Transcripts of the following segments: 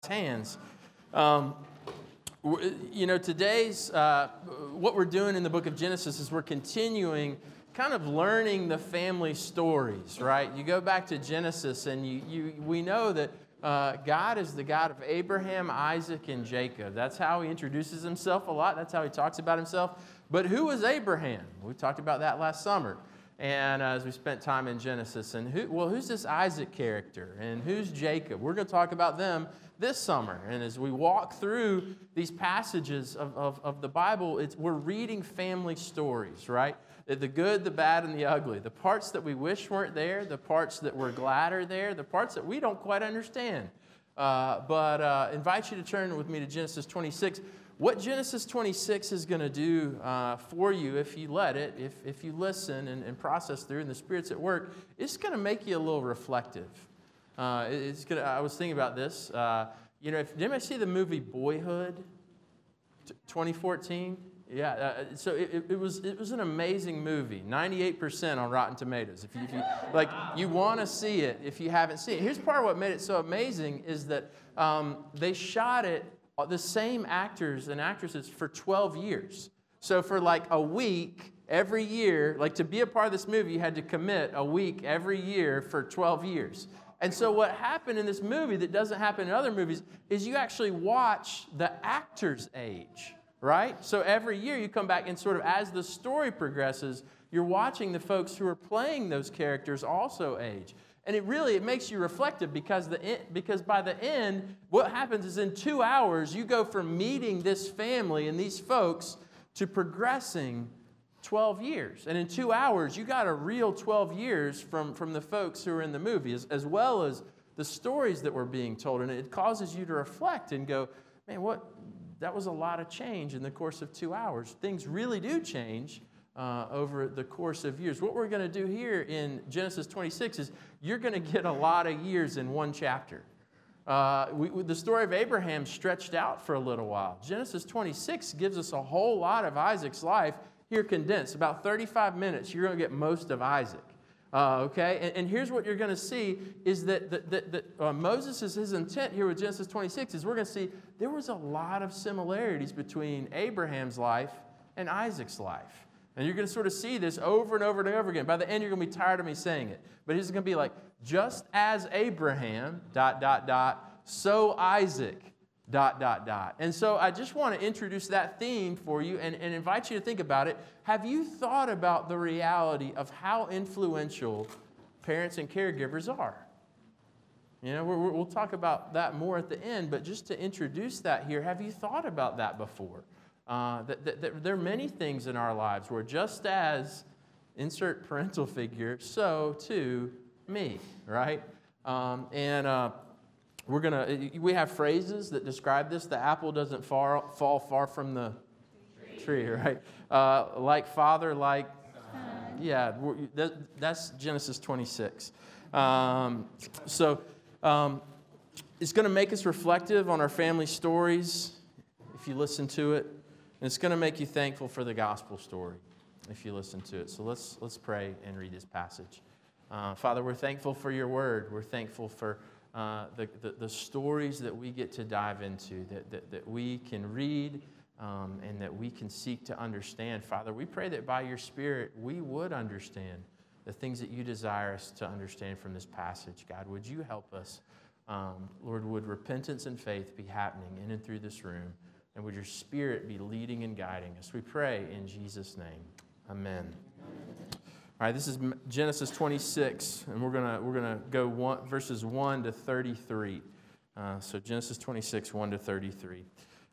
hands. Today's what we're doing in the book of Genesis is we're continuing kind of learning the family stories, right? You go back to Genesis and we know that God is the God of Abraham, Isaac, and Jacob. That's how he introduces himself a lot. That's how he talks about himself. But who was Abraham? We talked about that last summer. And as we spent time in Genesis, and who's this Isaac character? And who's Jacob? We're going to talk about them this summer. And as we walk through these passages of the Bible, we're reading family stories, right? The good, the bad, and the ugly. The parts that we wish weren't there, the parts that we're glad are there, the parts that we don't quite understand. But invite you to turn with me to Genesis 26. What Genesis 26 is going to do for you, if you let it, if you listen and process through, and the Spirit's at work, it's going to make you a little reflective. I was thinking about this. Did anybody see the movie Boyhood, 2014? Yeah. So it was an amazing movie. 98% on Rotten Tomatoes. If you want to see it, if you haven't seen it. Here's part of what made it so amazing is that they shot it. The same actors and actresses for 12 years. So for like a week every year, like to be a part of this movie, you had to commit a week every year for 12 years. And so what happened in this movie that doesn't happen in other movies is you actually watch the actors age, right? So every year you come back and sort of as the story progresses, you're watching the folks who are playing those characters also age. And it makes you reflective because by the end, what happens is in 2 hours, you go from meeting this family and these folks to progressing 12 years. And in 2 hours, you got a real 12 years from the folks who are in the movie, as well as the stories that were being told. And it causes you to reflect and go, man, that was a lot of change in the course of 2 hours. Things really do change over the course of years. What we're going to do here in Genesis 26 is you're going to get a lot of years in one chapter. The story of Abraham stretched out for a little while. Genesis 26 gives us a whole lot of Isaac's life here condensed. About 35 minutes, you're going to get most of Isaac. Okay? And here's what you're going to see is that Moses' his intent here with Genesis 26 is we're going to see there was a lot of similarities between Abraham's life and Isaac's life. And you're going to sort of see this over and over and over again. By the end, you're going to be tired of me saying it. But it's going to be like, just as Abraham, ... so Isaac, ... And so I just want to introduce that theme for you and invite you to think about it. Have you thought about the reality of how influential parents and caregivers are? We'll talk about that more at the end, but just to introduce that here, have you thought about that before? That there are many things in our lives where just as insert parental figure, so too me, right? We have phrases that describe this. The apple doesn't fall far from the tree, right? Like father, like yeah. That's Genesis 26. It's going to make us reflective on our family stories if you listen to it. And it's going to make you thankful for the gospel story if you listen to it. So let's pray and read this passage. Father, we're thankful for your word. We're thankful for the stories that we get to dive into, that we can read and that we can seek to understand. Father, we pray that by your Spirit we would understand the things that you desire us to understand from this passage. God, would you help us? Lord, would repentance and faith be happening in and through this room? And would your Spirit be leading and guiding us? We pray in Jesus' name. Amen. All right, this is Genesis 26, and we're gonna go verses 1 to 33. So Genesis 26, 1 to 33.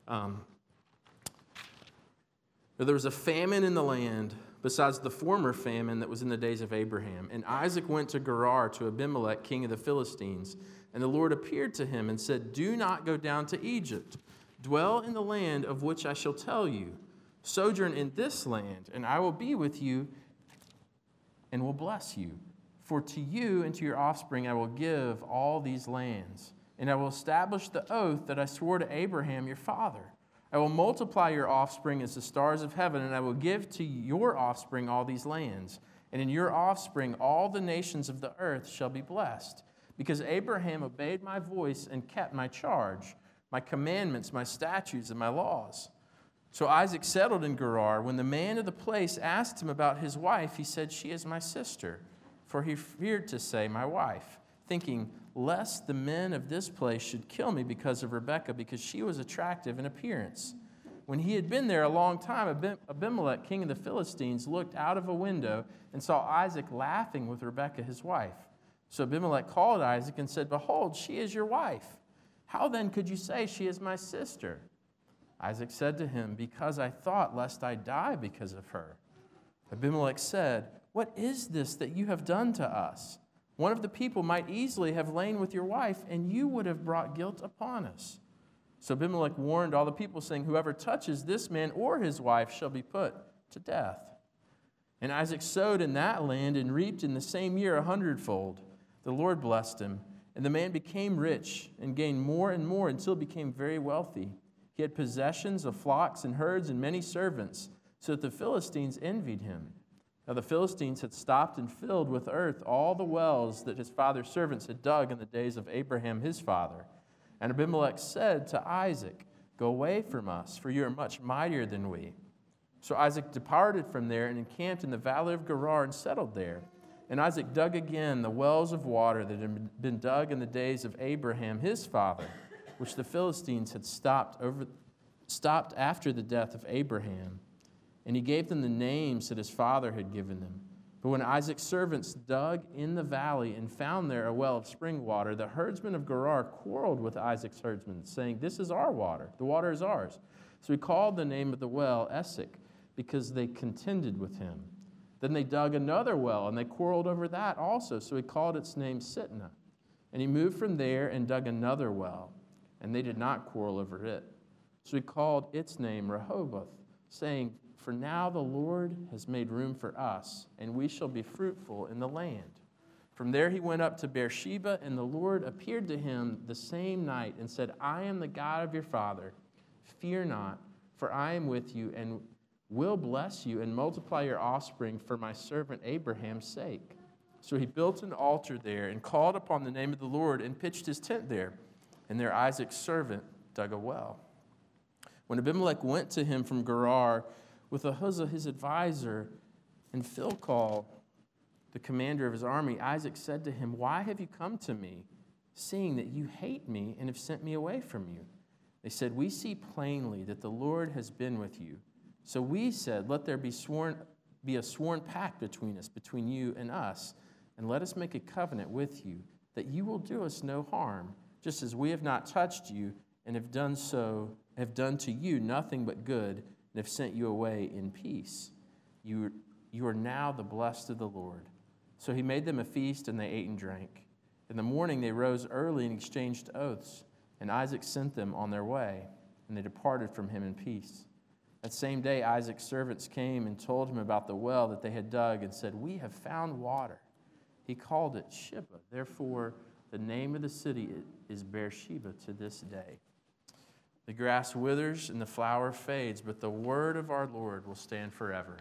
There was a famine in the land besides the former famine that was in the days of Abraham. And Isaac went to Gerar to Abimelech, king of the Philistines. And the Lord appeared to him and said, "Do not go down to Egypt. Dwell in the land of which I shall tell you. Sojourn in this land, and I will be with you and will bless you. For to you and to your offspring I will give all these lands, and I will establish the oath that I swore to Abraham your father. I will multiply your offspring as the stars of heaven, and I will give to your offspring all these lands. And in your offspring all the nations of the earth shall be blessed, because Abraham obeyed my voice and kept my charge, my commandments, my statutes, and my laws. So Isaac settled in Gerar. When the man of the place asked him about his wife, he said, she is my sister. For he feared to say, my wife, thinking, lest the men of this place should kill me because of Rebekah, because she was attractive in appearance. When he had been there a long time, Abimelech, king of the Philistines, looked out of a window and saw Isaac laughing with Rebekah, his wife. So Abimelech called Isaac and said, behold, she is your wife. How then could you say she is my sister? Isaac said to him, because I thought lest I die because of her. Abimelech said, what is this that you have done to us? One of the people might easily have lain with your wife, and you would have brought guilt upon us. So Abimelech warned all the people, saying, whoever touches this man or his wife shall be put to death. And Isaac sowed in that land and reaped in the same year 100-fold. The Lord blessed him, and the man became rich and gained more and more until he became very wealthy. He had possessions of flocks and herds and many servants, so that the Philistines envied him. Now the Philistines had stopped and filled with earth all the wells that his father's servants had dug in the days of Abraham his father. And Abimelech said to Isaac, go away from us, for you are much mightier than we. So Isaac departed from there and encamped in the valley of Gerar and settled there. And Isaac dug again the wells of water that had been dug in the days of Abraham his father, which the Philistines had stopped after the death of Abraham. And he gave them the names that his father had given them. But when Isaac's servants dug in the valley and found there a well of spring water, the herdsmen of Gerar quarreled with Isaac's herdsmen, saying, this is our water, the water is ours. So he called the name of the well Esek, because they contended with him. Then they dug another well, and they quarreled over that also. So he called its name Sitnah. And he moved from there and dug another well, and they did not quarrel over it. So he called its name Rehoboth, saying, for now the Lord has made room for us, and we shall be fruitful in the land. From there he went up to Beersheba, and the Lord appeared to him the same night and said, I am the God of your father. Fear not, for I am with you, and will bless you and multiply your offspring for my servant Abraham's sake. So he built an altar there and called upon the name of the Lord and pitched his tent there. And there Isaac's servant dug a well. When Abimelech went to him from Gerar with Ahuzah his advisor and Philcol, the commander of his army, Isaac said to him, why have you come to me, seeing that you hate me and have sent me away from you? They said, we see plainly that the Lord has been with you. So we said, let there be a sworn pact between us, between you and us, and let us make a covenant with you, that you will do us no harm, just as we have not touched you and have done to you nothing but good, and have sent you away in peace. You are now the blessed of the Lord. So he made them a feast, and they ate and drank. In the morning they rose early and exchanged oaths, and Isaac sent them on their way, and they departed from him in peace. That same day Isaac's servants came and told him about the well that they had dug and said, we have found water. He called it Shibah. Therefore, the name of the city is Beersheba to this day. The grass withers and the flower fades, but the word of our Lord will stand forever.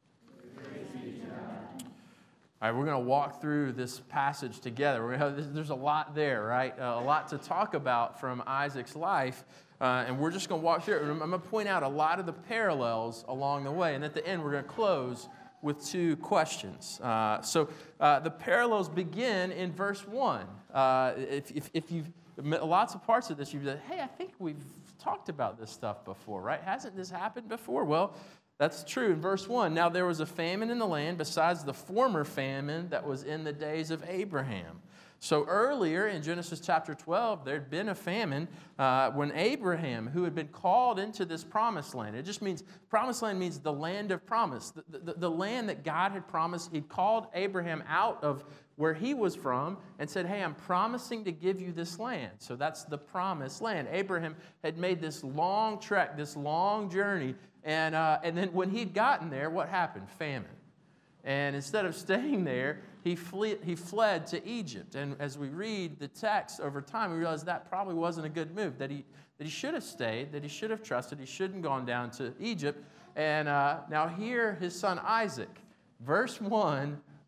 All right, we're going to walk through this passage together. There's a lot there, right? A lot to talk about from Isaac's life. And we're just going to walk through it. I'm going to point out a lot of the parallels along the way. And at the end, we're going to close with two questions. So the parallels begin in verse 1. If you've lots of parts of this, you've said, hey, I think we've talked about this stuff before, right? Hasn't this happened before? Well, that's true in verse 1. Now there was a famine in the land besides the former famine that was in the days of Abraham. So earlier in Genesis chapter 12, there'd been a famine when Abraham, who had been called into this promised land, it just means, promised land means the land of promise, the land that God had promised. He'd called Abraham out of where he was from and said, hey, I'm promising to give you this land. So that's the promised land. Abraham had made this long trek, this long journey, and then when he'd gotten there, what happened? Famine. And instead of staying there, he fled to Egypt. And as we read the text over time, we realize that probably wasn't a good move, that he should have stayed, that he should have trusted, he shouldn't gone down to Egypt. And now here, his son Isaac, verse 1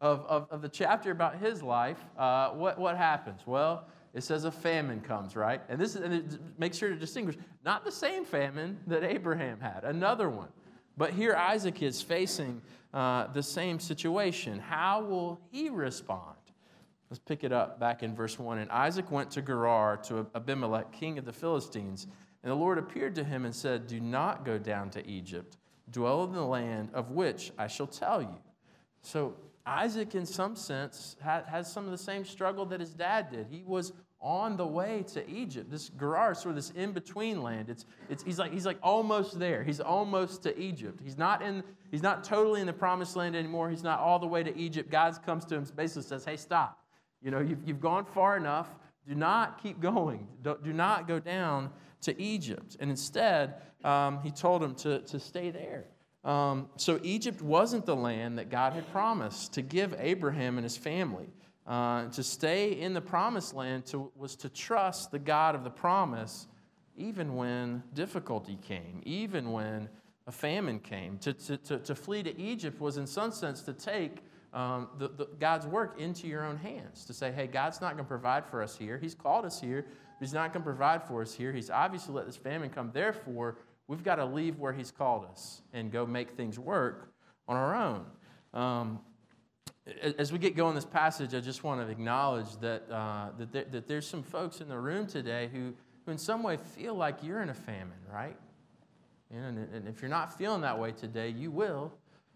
of the chapter about his life, what happens? Well, it says a famine comes, right? And make sure to distinguish, not the same famine that Abraham had, another one. But here Isaac is facing the same situation. How will he respond? Let's pick it up back in verse 1. And Isaac went to Gerar to Abimelech, king of the Philistines. And the Lord appeared to him and said, do not go down to Egypt. Dwell in the land of which I shall tell you. So Isaac, in some sense, has some of the same struggle that his dad did. He was on the way to Egypt. This Gerar is sort of this in-between land. He's like almost there. He's almost to Egypt. He's not totally in the promised land anymore. He's not all the way to Egypt. God comes to him and basically says, hey, stop. You've gone far enough. Do not keep going. Do not go down to Egypt. And instead, he told him to stay there. So Egypt wasn't the land that God had promised to give Abraham and his family. To stay in the promised land was to trust the God of the promise even when difficulty came, even when a famine came. To flee to Egypt was in some sense to take God's work into your own hands, to say, hey, God's not going to provide for us here. He's called us here, but He's not going to provide for us here. He's obviously let this famine come. Therefore, we've got to leave where He's called us and go make things work on our own. As we get going in this passage, I just want to acknowledge that there's some folks in the room today who in some way feel like you're in a famine, right? And if you're not feeling that way today, you will.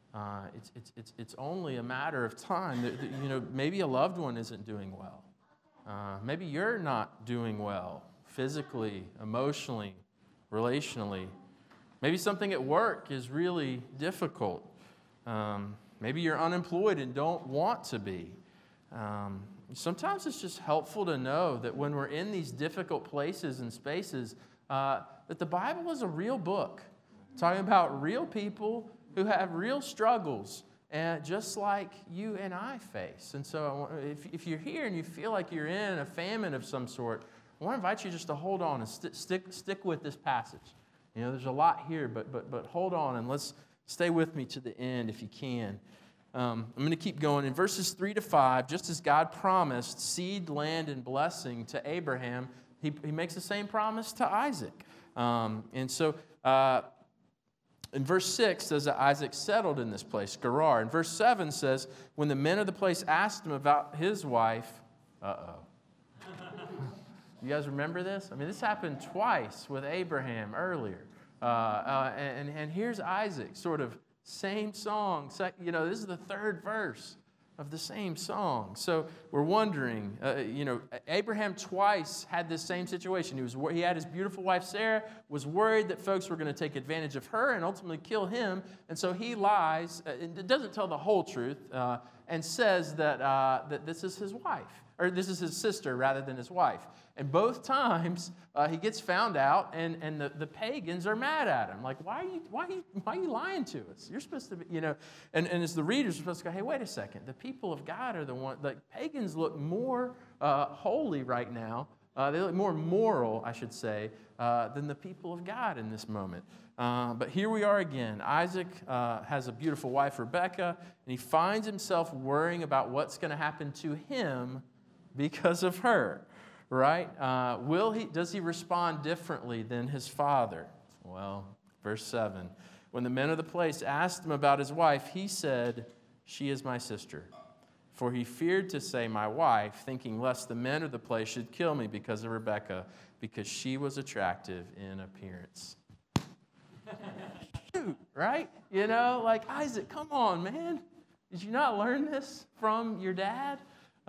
It's only a matter of time. Maybe a loved one isn't doing well. Maybe you're not doing well physically, emotionally, relationally. Maybe something at work is really difficult. Maybe you're unemployed and don't want to be. Sometimes it's just helpful to know that when we're in these difficult places and spaces, that the Bible is a real book, talking about real people who have real struggles, and just like you and I face. And so if you're here and you feel like you're in a famine of some sort, I want to invite you just to hold on and stick with this passage. There's a lot here, but hold on and let's stay with me to the end if you can. I'm going to keep going. In verses 3 to 5, just as God promised seed, land, and blessing to Abraham, he makes the same promise to Isaac. And so in verse 6 says that Isaac settled in this place, Gerar. And verse 7 says, when the men of the place asked him about his wife, you guys remember this? I mean, this happened twice with Abraham earlier. And here's Isaac, sort of same song. This is the third verse of the same song. So we're wondering, Abraham twice had this same situation. He had his beautiful wife Sarah, was worried that folks were going to take advantage of her and ultimately kill him. And so he lies, it doesn't tell the whole truth, and says that this is his wife, or this is his sister rather than his wife. And both times he gets found out, and the pagans are mad at him. Like, why are you lying to us? You're supposed to be, And as the readers are supposed to go, hey, wait a second. The people of God are the ones. Like, pagans look more holy right now. They look more moral, I should say, than the people of God in this moment. But here we are again. Isaac has a beautiful wife, Rebekah, and he finds himself worrying about what's going to happen to him because of her. Right? Does he respond differently than his father? Well, verse 7. When the men of the place asked him about his wife, he said, she is my sister. For he feared to say my wife, thinking lest the men of the place should kill me because of Rebekah, because she was attractive in appearance. Shoot, right? Like, Isaac, come on, man. Did you not learn this from your dad?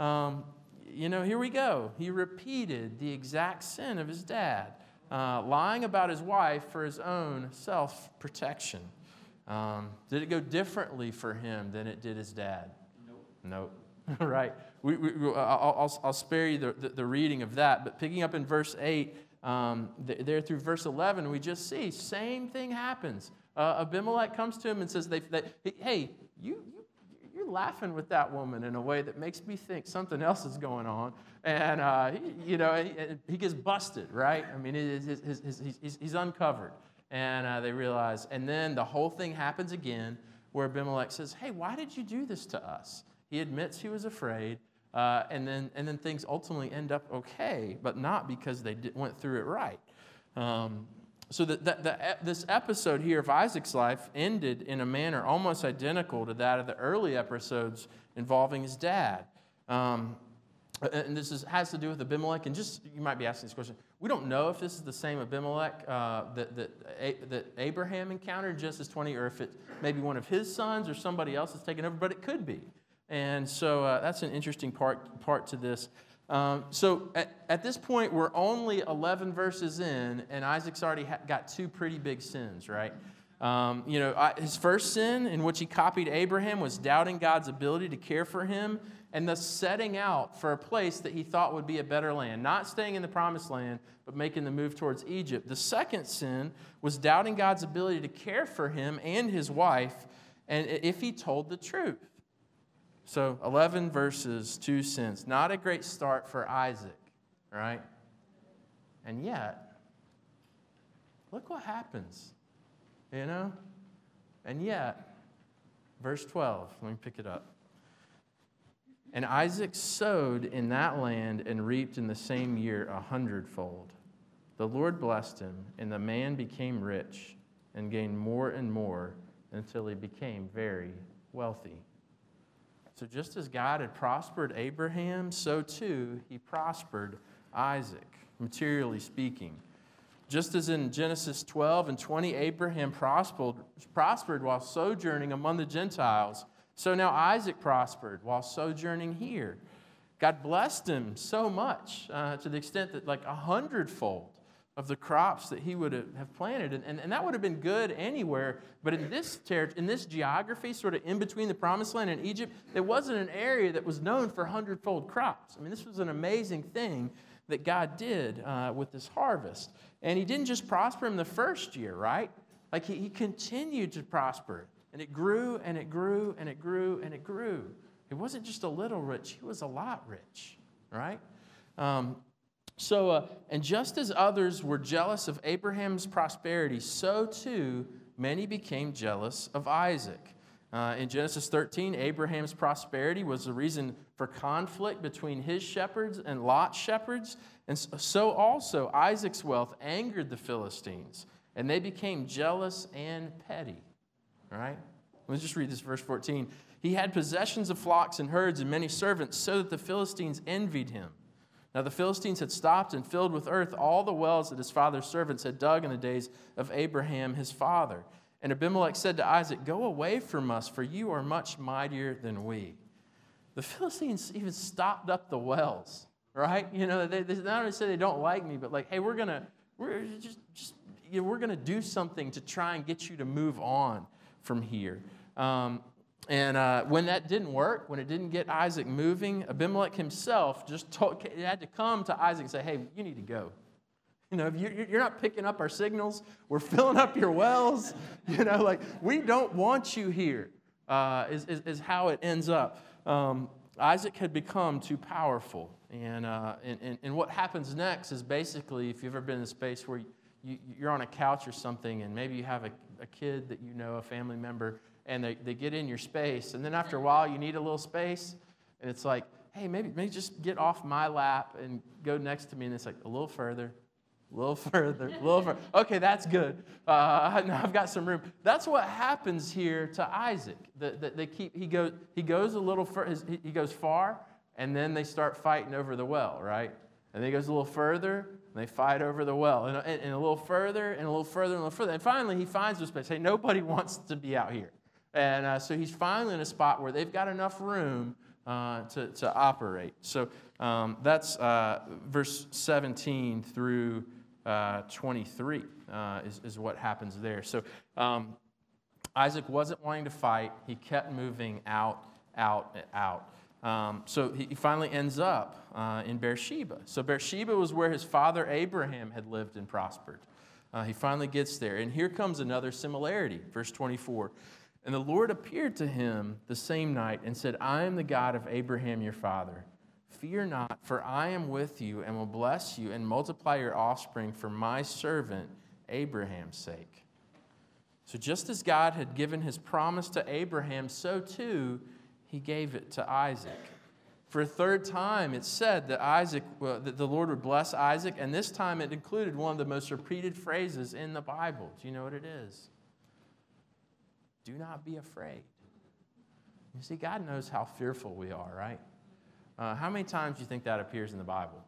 Here we go. He repeated the exact sin of his dad, lying about his wife for his own self-protection. Did it go differently for him than it did his dad? Nope. Right. I'll spare you the reading of that. But picking up in verse 8, there through verse 11, we just see same thing happens. Abimelech comes to him and says, hey, you're laughing with that woman in a way that makes me think something else is going on. And, he gets busted, right? I mean, he's uncovered. And they realize, and then the whole thing happens again where Abimelech says, hey, why did you do this to us? He admits he was afraid, and then things ultimately end up okay, but not because they went through it right. So this episode here of Isaac's life ended in a manner almost identical to that of the early episodes involving his dad. And this has to do with Abimelech. And just, you might be asking this question, we don't know if this is the same Abimelech that Abraham encountered in Genesis 20, or if it's maybe one of his sons or somebody else that's taken over, but it could be. And so that's an interesting part to this. So at this point, we're only 11 verses in, and Isaac's already got two pretty big sins, right? His first sin, in which he copied Abraham, was doubting God's ability to care for him, and thus setting out for a place that he thought would be a better land. Not staying in the promised land, but making the move towards Egypt. The second sin was doubting God's ability to care for him and his wife, and if he told the truth. So 11 verses, 2 sins. Not a great start for Isaac, right? And yet, look what happens, And yet, verse 12, let me pick it up. And Isaac sowed in that land and reaped in the same year 100-fold. The Lord blessed him, and the man became rich and gained more and more until he became very wealthy. So just as God had prospered Abraham, so too he prospered Isaac, materially speaking. Just as in Genesis 12 and 20, Abraham prospered while sojourning among the Gentiles, so now Isaac prospered while sojourning here. God blessed him so much to the extent that like 100-fold of the crops that he would have planted. And that would have been good anywhere. But in this geography, sort of in between the Promised Land and Egypt, there wasn't an area that was known for 100-fold crops. I mean, this was an amazing thing that God did with this harvest. And he didn't just prosper him the first year, right? Like he continued to prosper. And it grew, and it grew, and it grew, and it grew. It wasn't just a little rich. He was a lot rich, right? And just as others were jealous of Abraham's prosperity, so too many became jealous of Isaac. In Genesis 13, Abraham's prosperity was the reason for conflict between his shepherds and Lot's shepherds. And so also Isaac's wealth angered the Philistines, and they became jealous and petty. All right? Let's just read this, verse 14. He had possessions of flocks and herds and many servants, so that the Philistines envied him. Now the Philistines had stopped and filled with earth all the wells that his father's servants had dug in the days of Abraham his father. And Abimelech said to Isaac, "Go away from us, for you are much mightier than we." The Philistines even stopped up the wells, right? They not only say they don't like me, but like, hey, we're gonna do something to try and get you to move on from here. When that didn't work, when it didn't get Isaac moving, Abimelech himself had to come to Isaac and say, "Hey, you need to go. You're not picking up our signals. We're filling up your wells. We don't want you here." Is how it ends up. Isaac had become too powerful, and what happens next is basically, if you've ever been in a space where you're on a couch or something, and maybe you have a kid that a family member, and they get in your space, and then after a while you need a little space, and it's like, hey, maybe just get off my lap and go next to me, and it's like a little further, a little further, a little further. Okay, that's good. Now I've got some room. That's what happens here to Isaac. He goes a little he goes far, and then they start fighting over the well, right? And then he goes a little further, and they fight over the well, and a little further, and a little further, and a little further. And finally, he finds a space. Hey, nobody wants to be out here. And so he's finally in a spot where they've got enough room to operate. So that's verse 17 through 23 is what happens there. So Isaac wasn't wanting to fight. He kept moving out. So he finally ends up in Beersheba. So Beersheba was where his father Abraham had lived and prospered. He finally gets there. And here comes another similarity. Verse 24. And the Lord appeared to him the same night and said, "I am the God of Abraham your father. Fear not, for I am with you and will bless you and multiply your offspring for my servant Abraham's sake." So just as God had given his promise to Abraham, so too he gave it to Isaac. For a third time, it said that that the Lord would bless Isaac, and this time it included one of the most repeated phrases in the Bible. Do you know what it is? Do not be afraid. You see, God knows how fearful we are, right? How many times do you think that appears in the Bible?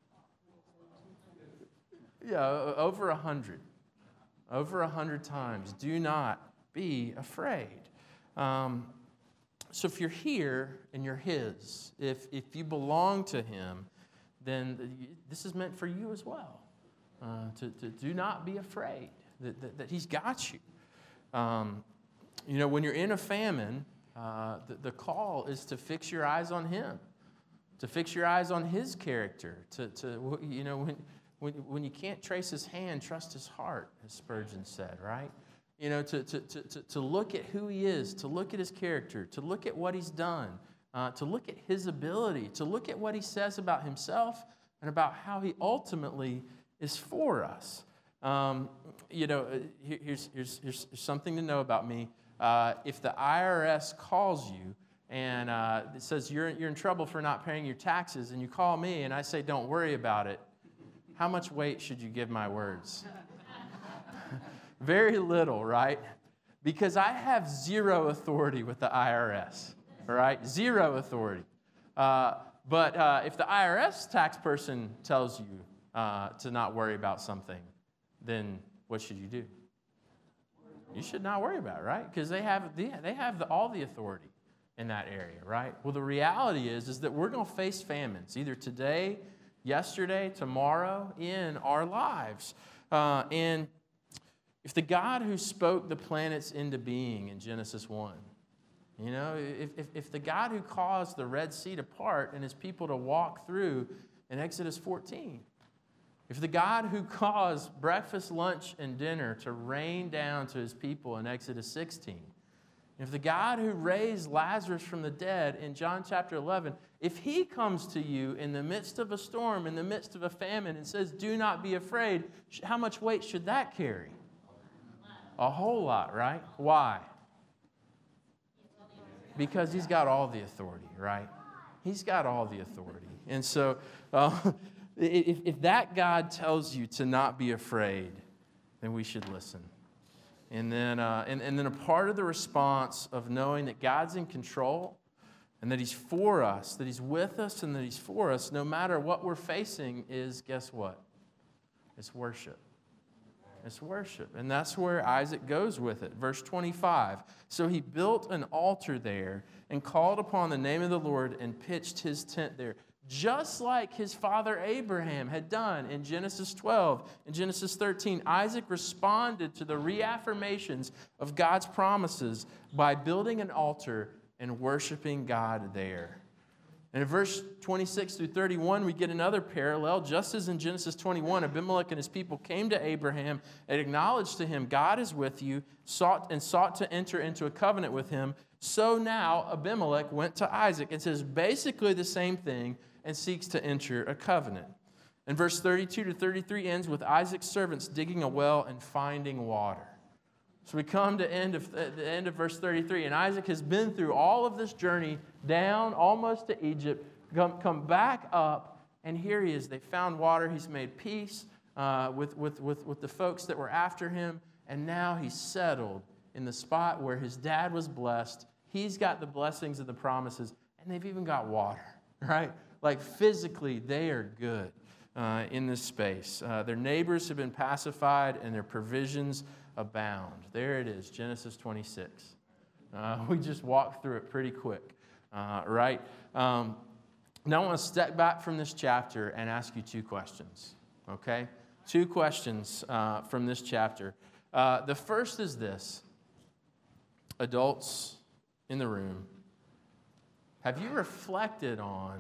Yeah, over 100. Over 100 times. Do not be afraid. So if you're here and you're His, if you belong to Him, then this is meant for you as well. To do not be afraid that He's got you. When you're in a famine, the call is to fix your eyes on Him, to fix your eyes on His character. When you can't trace His hand, trust His heart, as Spurgeon said, right? To look at who He is, to look at His character, to look at what He's done, to look at His ability, to look at what He says about Himself and about how He ultimately is for us. Here's something to know about me. If the IRS calls you and it says you're in trouble for not paying your taxes, and you call me and I say, don't worry about it, how much weight should you give my words? Very little, right? Because I have zero authority with the IRS, right? Zero authority. But if the IRS tax person tells you to not worry about something, then what should you do? You should not worry about it, right? Because they have all the authority in that area, right? Well, the reality is that we're going to face famines either today, yesterday, tomorrow in our lives. And if the God who spoke the planets into being in Genesis 1, if the God who caused the Red Sea to part and His people to walk through in Exodus 14, if the God who caused breakfast, lunch, and dinner to rain down to His people in Exodus 16, if the God who raised Lazarus from the dead in John chapter 11, if He comes to you in the midst of a storm, in the midst of a famine, and says, do not be afraid, how much weight should that carry? A whole lot, right? Why? Because He's got all the authority, right? He's got all the authority. And so if that God tells you to not be afraid, then we should listen. And then a part of the response of knowing that God's in control and that He's for us, that He's with us and that He's for us, no matter what we're facing, is, guess what? It's worship. It's worship. And that's where Isaac goes with it. Verse 25. So he built an altar there and called upon the name of the Lord and pitched his tent there, just like his father Abraham had done in Genesis 12 and Genesis 13. Isaac responded to the reaffirmations of God's promises by building an altar and worshiping God there. And in verse 26 through 31, we get another parallel. Just as in Genesis 21, Abimelech and his people came to Abraham and acknowledged to him, God is with you, sought to enter into a covenant with him. So now Abimelech went to Isaac and says basically the same thing and seeks to enter a covenant. And verse 32 to 33 ends with Isaac's servants digging a well and finding water. So we come to the end of verse 33, and Isaac has been through all of this journey down almost to Egypt, come back up, and here he is. They found water. He's made peace with the folks that were after him, and now he's settled in the spot where his dad was blessed. He's got the blessings and the promises, and they've even got water, right? Like physically, they are good in this space. Their neighbors have been pacified, and their provisions abound. There it is, Genesis 26. We just walked through it pretty quick, right? Now I want to step back from this chapter and ask you two questions, okay? Two questions from this chapter. The first is this. Adults in the room, have you reflected on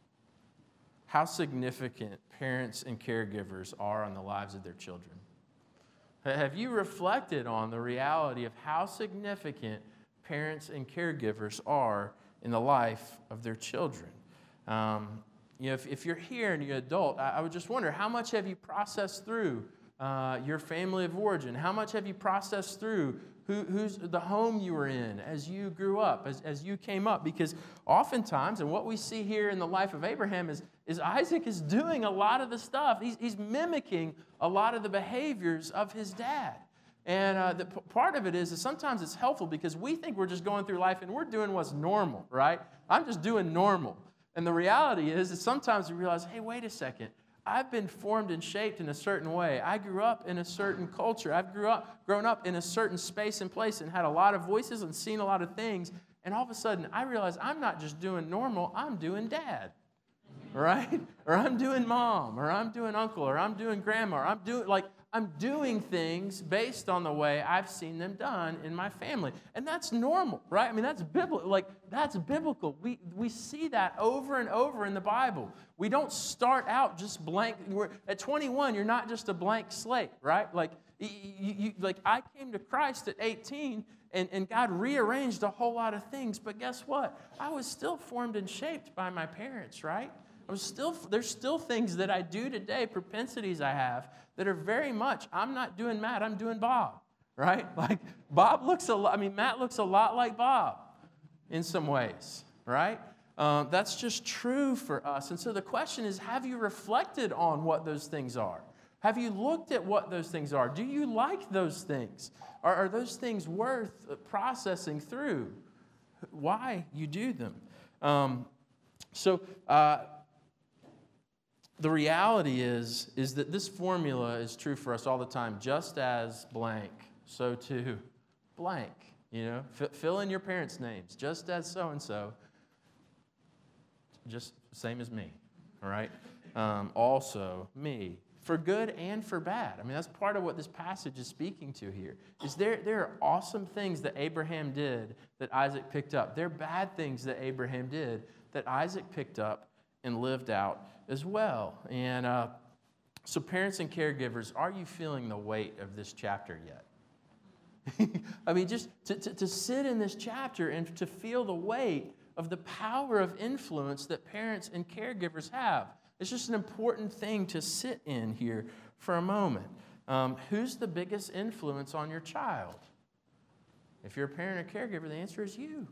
how significant parents and caregivers are on the lives of their children? Have you reflected on the reality of how significant parents and caregivers are in the life of their children? If you're here and you're an adult, I would just wonder, how much have you processed through your family of origin? How much have you processed through who's the home you were in as you grew up, as you came up? Because oftentimes, and what we see here in the life of Abraham is Isaac is doing a lot of the stuff. He's mimicking a lot of the behaviors of his dad. And part of it is sometimes it's helpful because we think we're just going through life and we're doing what's normal, right? I'm just doing normal. And the reality is that sometimes we realize, hey, wait a second. I've been formed and shaped in a certain way. I grew up in a certain culture. I've grown up in a certain space and place and had a lot of voices and seen a lot of things. And all of a sudden, I realize I'm not just doing normal, I'm doing dad, right? Or I'm doing mom, or I'm doing uncle, or I'm doing grandma, or I'm doing things based on the way I've seen them done in my family. And that's normal, right? I mean, that's biblical. That's biblical. We see that over and over in the Bible. We don't start out just blank. At 21, you're not just a blank slate, right? I came to Christ at 18, and God rearranged a whole lot of things. But guess what? I was still formed and shaped by my parents, right? There's still things that I do today, propensities I have, that are very much, I'm not doing Matt, I'm doing Bob, right? Like Matt looks a lot like Bob in some ways, right? That's just true for us. And so the question is, have you reflected on what those things are? Have you looked at what those things are? Do you like those things? Are those things worth processing through why you do them? The reality is that this formula is true for us all the time. Just as blank, so too blank. You know, fill in your parents' names. Just as so-and-so, just same as me, all right? Also me, for good and for bad. I mean, that's part of what this passage is speaking to here. Is there are awesome things that Abraham did that Isaac picked up. There are bad things that Abraham did that Isaac picked up and lived out as well. And so parents and caregivers, are you feeling the weight of this chapter yet? I mean, just to sit in this chapter and to feel the weight of the power of influence that parents and caregivers have. It's just an important thing to sit in here for a moment. Who's the biggest influence on your child? If you're a parent or caregiver, the answer is you.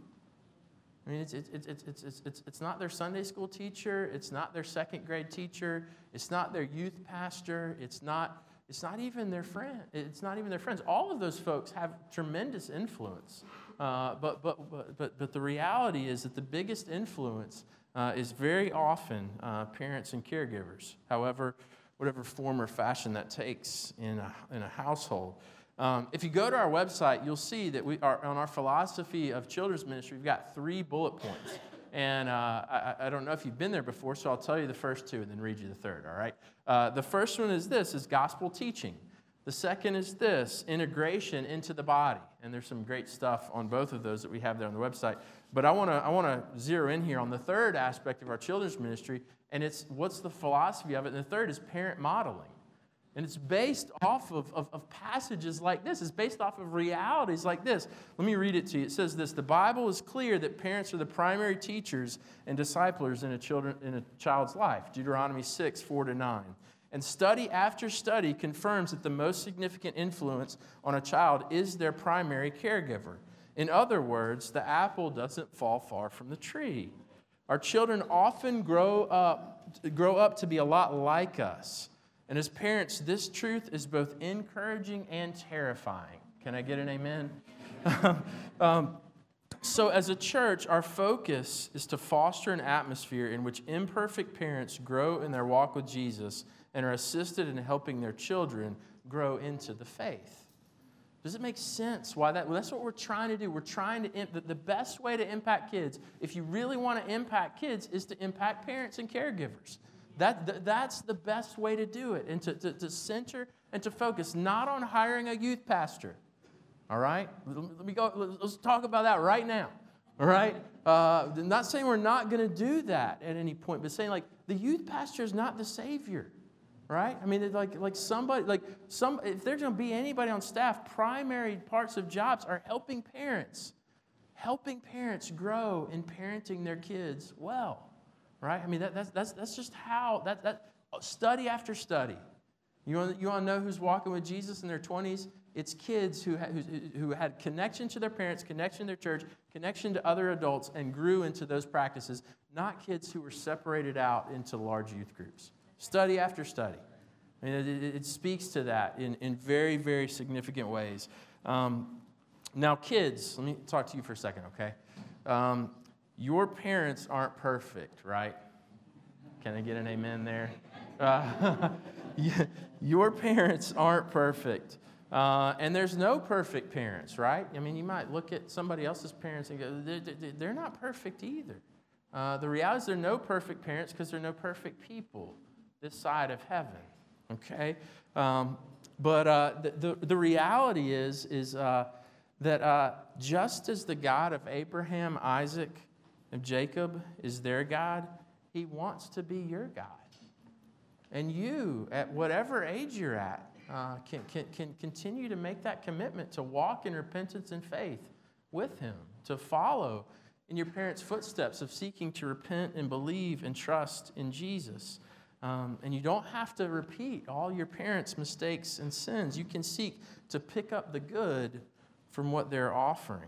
I mean, it's not their Sunday school teacher. It's not their second grade teacher. It's not their youth pastor. It's not even their friend. It's not even their friends. All of those folks have tremendous influence. But the reality is that the biggest influence is very often parents and caregivers. However, whatever form or fashion that takes in a household. If you go to our website, you'll see that we are on our philosophy of children's ministry. We've got 3 bullet points. And I don't know if you've been there before, so I'll tell you the first 2 and then read you the third, all right? The first one is gospel teaching. The second is integration into the body. And there's some great stuff on both of those that we have there on the website. But I want to zero in here on the third aspect of our children's ministry, and it's what's the philosophy of it. And the third is parent modeling. And it's based off of passages like this. It's based off of realities like this. Let me read it to you. It says this: the Bible is clear that parents are the primary teachers and disciplers in a child's life. Deuteronomy 6, 4-9. And study after study confirms that the most significant influence on a child is their primary caregiver. In other words, the apple doesn't fall far from the tree. Our children often grow up to be a lot like us. And as parents, this truth is both encouraging and terrifying. Can I get an amen? So as a church, our focus is to foster an atmosphere in which imperfect parents grow in their walk with Jesus and are assisted in helping their children grow into the faith. Does it make sense why that? Well, that's what we're trying to do. We're trying to, the best way to impact kids, if you really want to impact kids, is to impact parents and caregivers. That's the best way to do it, and to center and to focus, not on hiring a youth pastor. All right? Let's talk about that right now. All right? Not saying we're not going to do that at any point, but saying the youth pastor is not the Savior. Right? I mean, if there's going to be anybody on staff, primary parts of jobs are helping parents grow in parenting their kids well. Right? I mean, that's just how, that study after study You want to know who's walking with Jesus in their 20s? It's kids who had connection to their parents, connection to their church, connection to other adults, and grew into those practices, not kids who were separated out into large youth groups. Study after study. I mean, it speaks to that in very, very significant ways. Now, kids, let me talk to you for a second, okay? Your parents aren't perfect, right? Can I get an amen there? Your parents aren't perfect. And there's no perfect parents, right? I mean, you might look at somebody else's parents and go, they're not perfect either. The reality is there are no perfect parents because there are no perfect people this side of heaven, okay? But the reality is that just as the God of Abraham, Isaac, and Jacob is their God, he wants to be your God. And you, at whatever age you're at, can continue to make that commitment to walk in repentance and faith with him, to follow in your parents' footsteps of seeking to repent and believe and trust in Jesus. And you don't have to repeat all your parents' mistakes and sins. You can seek to pick up the good from what they're offering.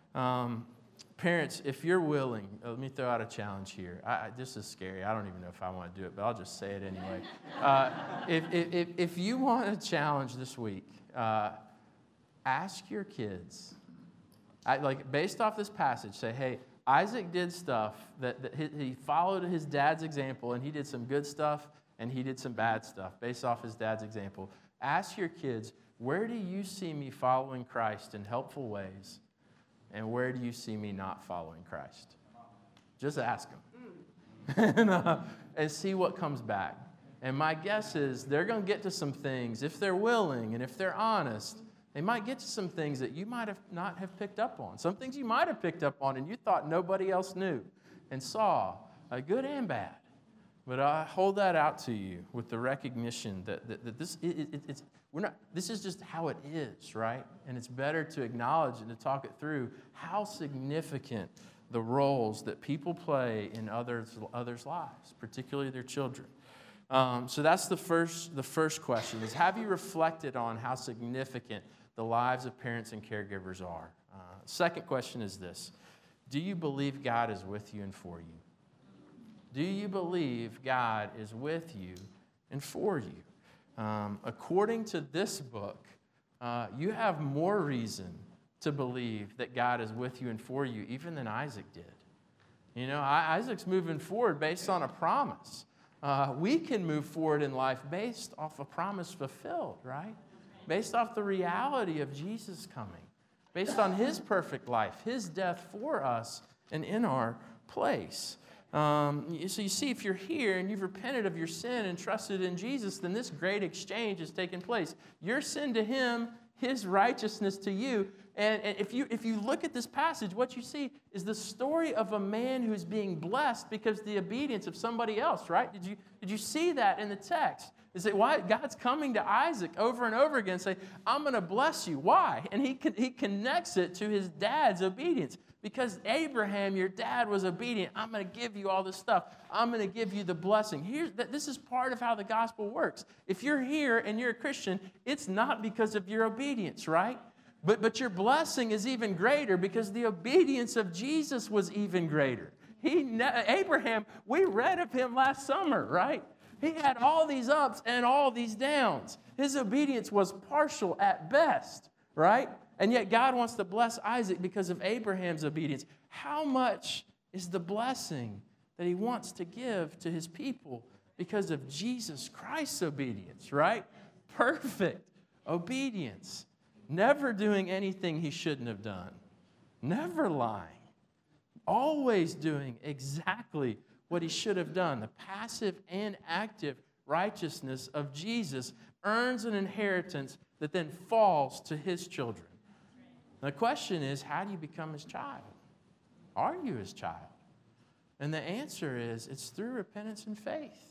Parents, if you're willing, let me throw out a challenge here. This is scary. I don't even know if I want to do it, but I'll just say it anyway. If you want a challenge this week, ask your kids, based off this passage, say, hey, Isaac did stuff that he followed his dad's example, and he did some good stuff, and he did some bad stuff based off his dad's example. Ask your kids, where do you see me following Christ in helpful ways? And where do you see me not following Christ? Just ask them. And see what comes back. And my guess is they're going to get to some things, if they're willing and if they're honest, they might get to some things that you might have not have picked up on. Some things you might have picked up on and you thought nobody else knew and saw, good and bad. But I hold that out to you with the recognition that this is just how it is, right? And it's better to acknowledge and to talk it through how significant the roles that people play in others' lives, particularly their children. So that's the first question is, have you reflected on how significant the lives of parents and caregivers are? Second question is this: do you believe God is with you and for you? Do you believe God is with you and for you? According to this book, you have more reason to believe that God is with you and for you even than Isaac did. You know, Isaac's moving forward based on a promise. We can move forward in life based off a promise fulfilled, right? Based off the reality of Jesus coming. Based on his perfect life, his death for us and in our place. So you see, if you're here and you've repented of your sin and trusted in Jesus, then this great exchange has taken place. Your sin to him, his righteousness to you. And if you look at this passage, what you see is the story of a man who's being blessed because of the obedience of somebody else, right? Did you see that in the text? Is it why God's coming to Isaac over and over again and say, I'm going to bless you. Why? And he connects it to his dad's obedience. Because Abraham, your dad, was obedient. I'm going to give you all this stuff. I'm going to give you the blessing. This is part of how the gospel works. If you're here and you're a Christian, it's not because of your obedience, right? But your blessing is even greater because the obedience of Jesus was even greater. Abraham, we read of him last summer, right? He had all these ups and all these downs. His obedience was partial at best, right? And yet God wants to bless Isaac because of Abraham's obedience. How much is the blessing that he wants to give to his people because of Jesus Christ's obedience, right? Perfect obedience. Never doing anything he shouldn't have done. Never lying. Always doing exactly what he should have done. The passive and active righteousness of Jesus earns an inheritance that then falls to his children. The question is, how do you become his child? Are you his child? And the answer is, it's through repentance and faith.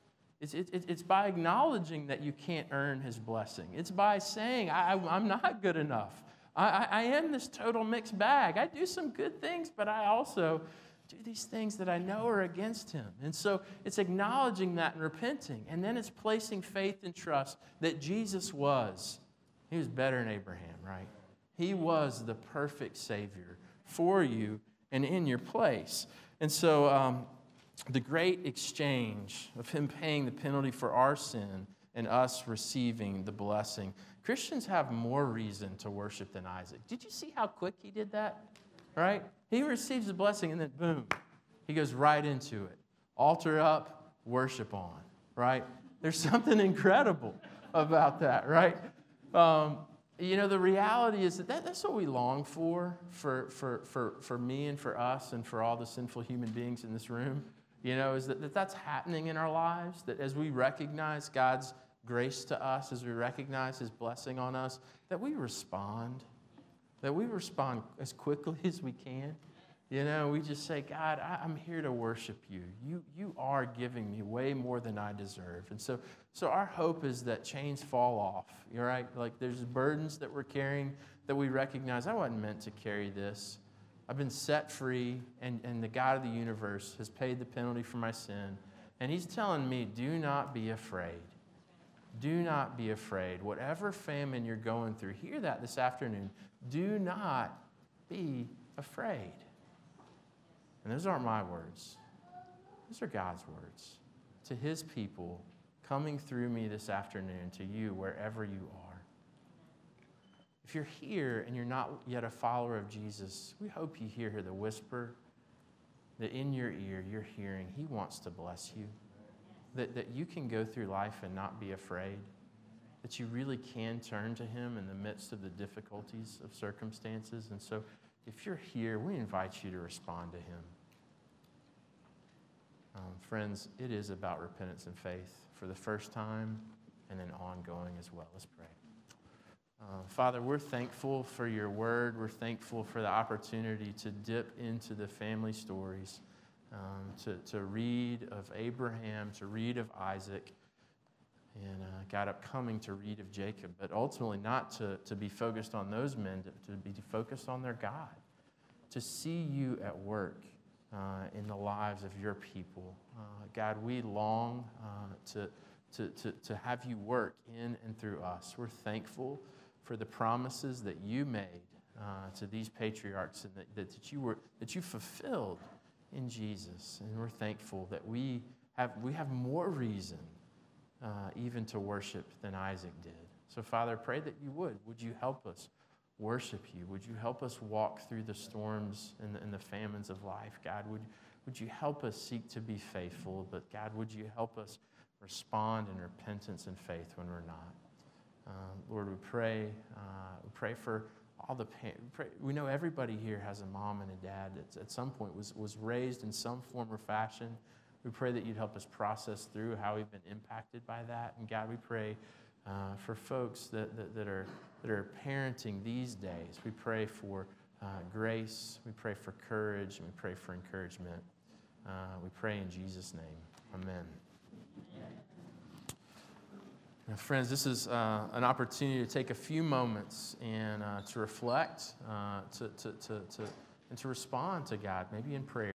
It's by acknowledging that you can't earn his blessing. It's by saying, I'm not good enough. I am this total mixed bag. I do some good things, but I also do these things that I know are against him. And so it's acknowledging that and repenting. And then it's placing faith and trust that Jesus was. He was better than Abraham, right? He was the perfect Savior for you and in your place. And so the great exchange of him paying the penalty for our sin and us receiving the blessing. Christians have more reason to worship than Isaac. Did you see how quick he did that? Right? He receives the blessing and then boom, he goes right into it. Altar up, worship on, right? There's something incredible about that, right? The reality is that's what we long for me and for us and for all the sinful human beings in this room, is that's happening in our lives, that as we recognize God's grace to us, as we recognize his blessing on us, that we respond as quickly as we can. We just say, God, I'm here to worship you. You are giving me way more than I deserve. And so our hope is that chains fall off, right? Like there's burdens that we're carrying that we recognize, I wasn't meant to carry this. I've been set free, and the God of the universe has paid the penalty for my sin. And he's telling me, do not be afraid. Do not be afraid. Whatever famine you're going through, hear that this afternoon. Do not be afraid. And those aren't my words. Those are God's words to his people coming through me this afternoon, to you wherever you are. If you're here and you're not yet a follower of Jesus, we hope you hear the whisper that in your ear you're hearing, he wants to bless you. That you can go through life and not be afraid. That you really can turn to him in the midst of the difficulties of circumstances. And so if you're here, we invite you to respond to him. Friends, it is about repentance and faith for the first time and then ongoing as well. Let's pray. Father, we're thankful for your word. We're thankful for the opportunity to dip into the family stories, to read of Abraham, to read of Isaac, and God, upcoming to read of Jacob, but ultimately not to be focused on those men, to be focused on their God, to see you at work in the lives of your people. God, we long to have you work in and through us. We're thankful for the promises that you made to these patriarchs and that you fulfilled in Jesus. And we're thankful that we have more reason even to worship than Isaac did. So, Father, pray that you would. Would you help us worship you? Would you help us walk through the storms and the famines of life? God, would you help us seek to be faithful? But, God, would you help us respond in repentance and faith when we're not? Lord, we pray for all the pain. We know everybody here has a mom and a dad that at some point was raised in some form or fashion. We pray that you'd help us process through how we've been impacted by that. And God, we pray for folks that are parenting these days. We pray for grace. We pray for courage. And we pray for encouragement. We pray in Jesus' name. Amen. Now, friends, this is an opportunity to take a few moments and to reflect, and to respond to God, maybe in prayer.